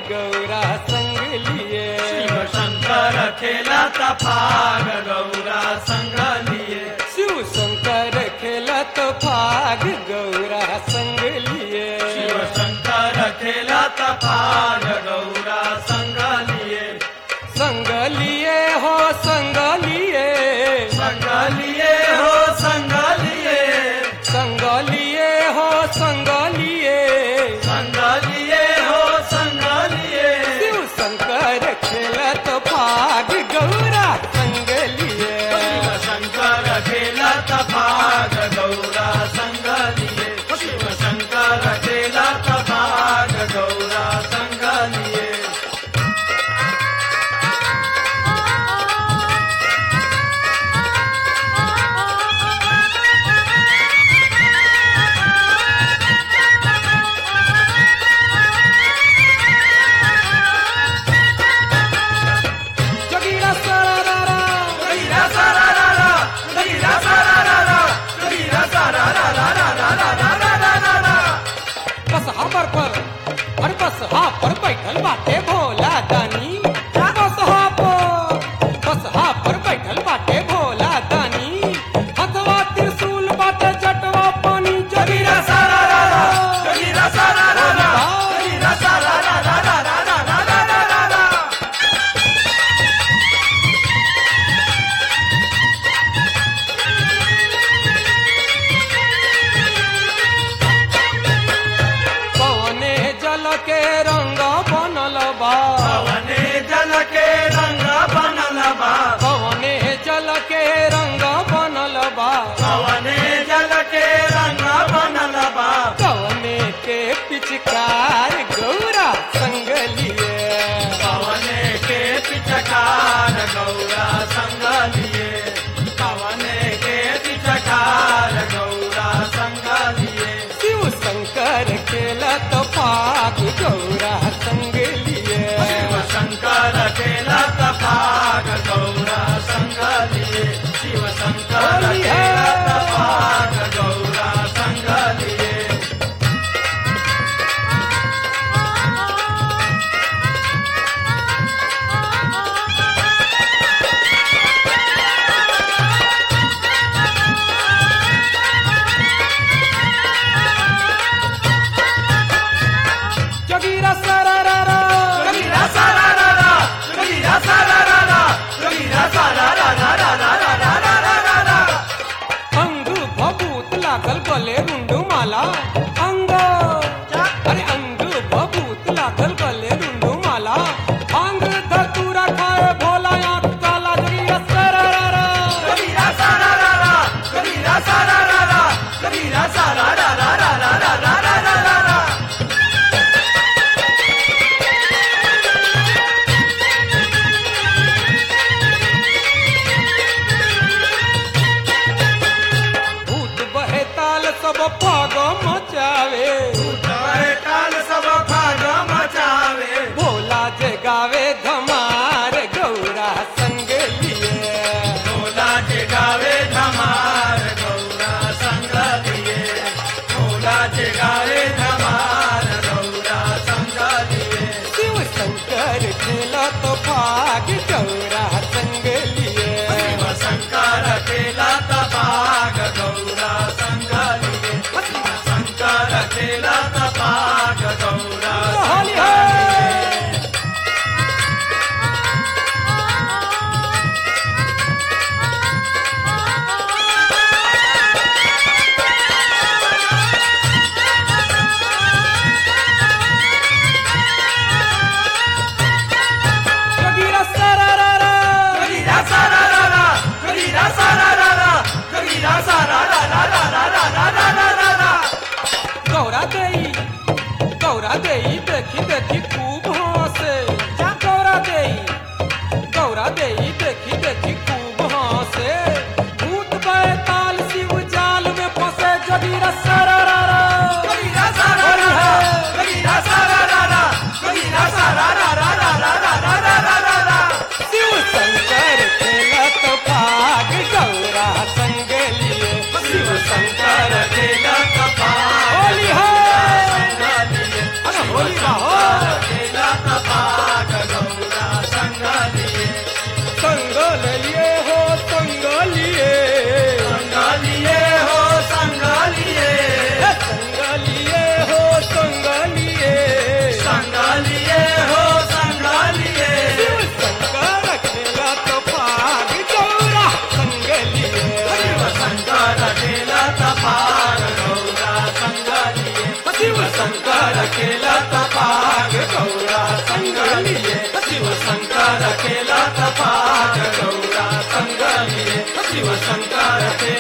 गौरा संग लिए। शिव शंकर खेलत फाग गौरा संग लिए। शिव शंकर खेलत फाग गौरा संग लिए। शिव शंकर खेलत फाग गौरा संग लिए। संग लिए हो संग लिए। संग लिए हो संग लिए। संग लिए हो संग लिए। संग लिए हो संग लिए। शिव शंकर खेलत फाग गौरा संग लिए। शिव शंकर खेलत फाग गौरा संग लिए। शिव शंकर खेलत फाग गौरा संग लिए। जगीरा सरारा कबीरा सारा रा रा, कबीरा सारा रा रा, कबीरा सारा रा रा रा रा रा रा रा रा रा। बस हापर पर अरे बस हापर बैठल बाटे भोला दानी। बस हापर बैठल बाटे भोला दानी। हथवा त्रिशूल बाटे जटवा पानी। कबीरा सारा रा रा, कबीरा सारा रा रा, कबीरा सारा रा रा रा रा रा रा रा रा रा। पवने जल के रंग बनल बा। पवने जल के रंग बनल बा। पवने जल के रंग बनल बा। पवने जल के रंग बनल बा। पवने के पिचकार गौरा संग लिए। पवने के पिचकार गौरा संग लिए। पवने के पिचकार गौरा संग लिए। शिव शंकर खेलत फाग गौरा संग लिए। शिव शंकर खेलत फाग गौरा संग लिए। शिव शंकर खेलत फाग गौरा संग लिए। जगीरा सरारा कबीरा सारा रा रा, कबीरा सारा रा रा, कबीरा सारा रा रा रा रा रा रा रा रा रा। अंग भभूत लागल गले रुंडू माला। अंग अरे अंग भभूत लागल गले रुंडू माला। अंग धतूरा खाए भोला आंख काला। जगीरा सरारा कबीरा सारा रा रा, कबीरा सारा रा रा, कबीरा सारा रा रा रा रा रा रा रा रा रा रा। भूत बहे ताल सब फाग मचावे। उठाए काल सब फाग मचावे। भोला जगावे धमार गौरा संग लिए। भोला जगावे धमार गौरा संग लिए। भोला जगावे धमार गौरा संग लिए। शिव शंकर खेलत फाग गौरा संग लिए। शिव शंकर खेलत फाग गौरा संग लिए। शिव शंकर खेलत फाग गौरा होली संग है। लिए। जगीरा सरारा कबीरा सारा रा रा, कबीरा सारा रा रा, कबीरा सारा रा रा रा रा रा रा रा रा रा रा। गौरा देई देखी देखी खूब हंसे। गौरा देई देखी देखी खूब हंसे। भूत बैताल शिव जाल में फंसे। जगीरा सरारा कबीरा सारा रा रा, कबीरा सारा रा रा, कबीरा सारा रा रा रा रा रा रा रा रा रा रा। शिव शंकर खेलत फाग गौरा संग लिए। शिव शंकर खेलत फाग होली है। गौरा संग लिए। अरे होली शिव का हो। शंकर खेलत शंकर केला तपान गौरा संगमी रे शिव शंकर